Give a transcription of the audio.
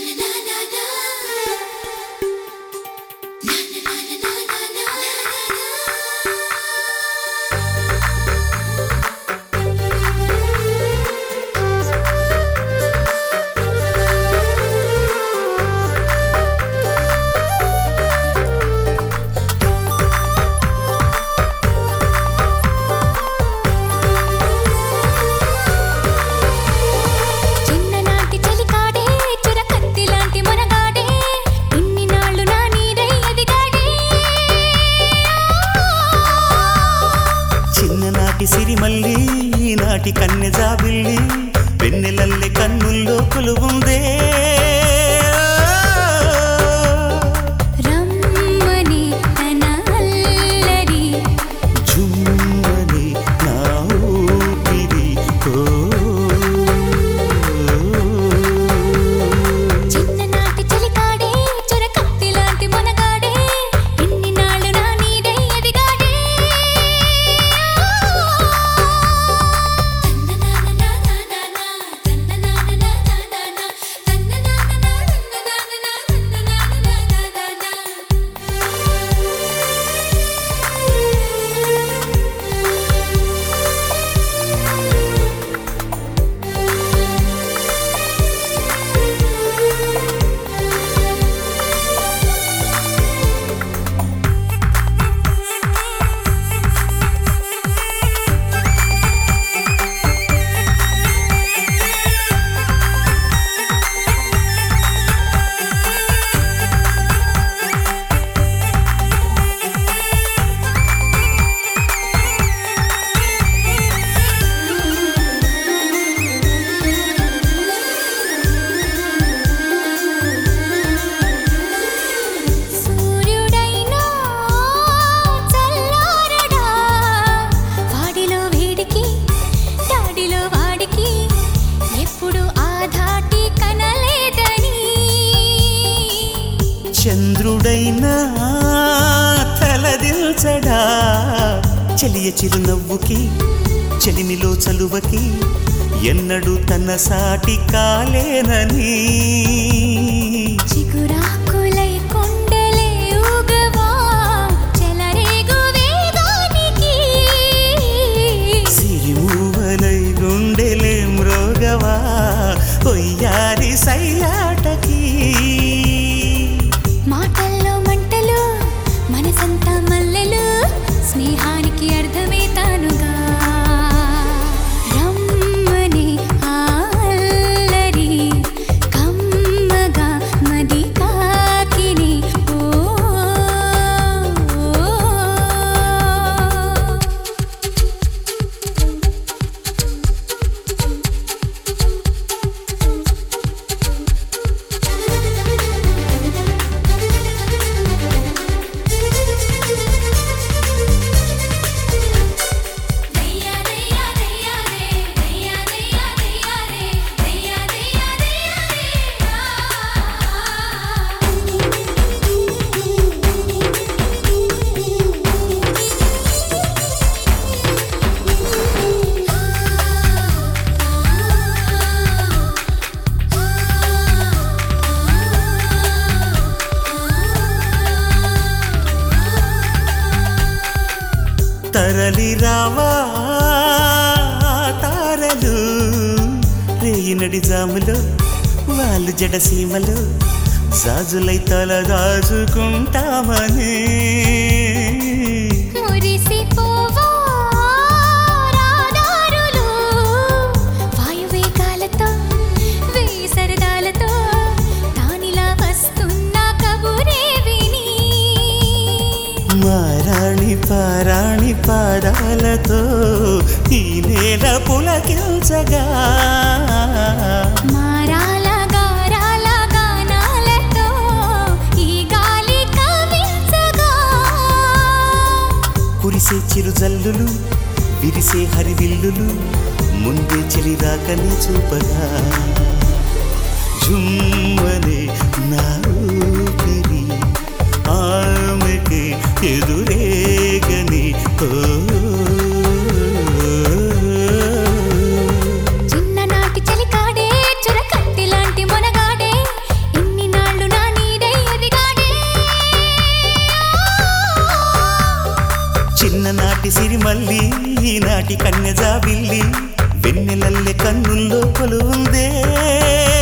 సిరిమల్లి నాటి కన్నె జాబిల్లి వెన్నెలల్లె కన్నుల్లో కొలువుందే రమ్మని తన అల్లరి జుమ్మని నా ఊపిరి చిన్ననాటి చలికాడే చొరకత్తి లాంటి మొనగాడే ఇన్ని నాళ్ళు నా నీడై ఎదిగాడే సూర్యుడైనా చల్లారడా వాడిలో వేడికి దాడిలో వాడికి ఎప్పుడు ఆ ధాటి కనలేదని చంద్రుడైనా తలదిల్చడా చెలియ చిరునవ్వుకి చెలిమిలో చలువకి ఎన్నడూ తన సాటి కాలేనని చిగురాకులై కొండలే ఊగవా చెలరేగు వేగానికి సిరిమూవలై గుండెలే మ్రోగవా ఒయ్యారి సయ్యాటకి మాటల్లో మంటలు మనసంతా మల్లెలు స్నేహానికి అర్థమే తానుగా రమ్మని ఆ అల్లరి కమ్మగా మది తాకిని తరలి రావా తారలు రేయినడి జాములో వాళ్ళు జడసీమలు జాజులై తల దాచుకుంటామని మురిసిపోవా రాదారులు వాయువేగాలతో వేయి సరదాలతో తానిలా వస్తున్న కబురే విని మారాణి పారాణి పాదాలతో ఈ నేల పులకించగా మారాల గారాల గానాలతో ఈ గాలి కవించగా కురిసే చిరుజల్లులు విరిసే హరివిల్లులు ముందే చెలిదాకని చూపగా జుమ్మనే నా ఊపిరి ఆమెకి ఎదురేగని చిన్ననాటి చలికాడే చొరకత్తి లాంటి మొనగాడే ఈనాటి కన్యజాబిల్లి వెన్నెలల్లె కన్నుల్లో కొలువుందే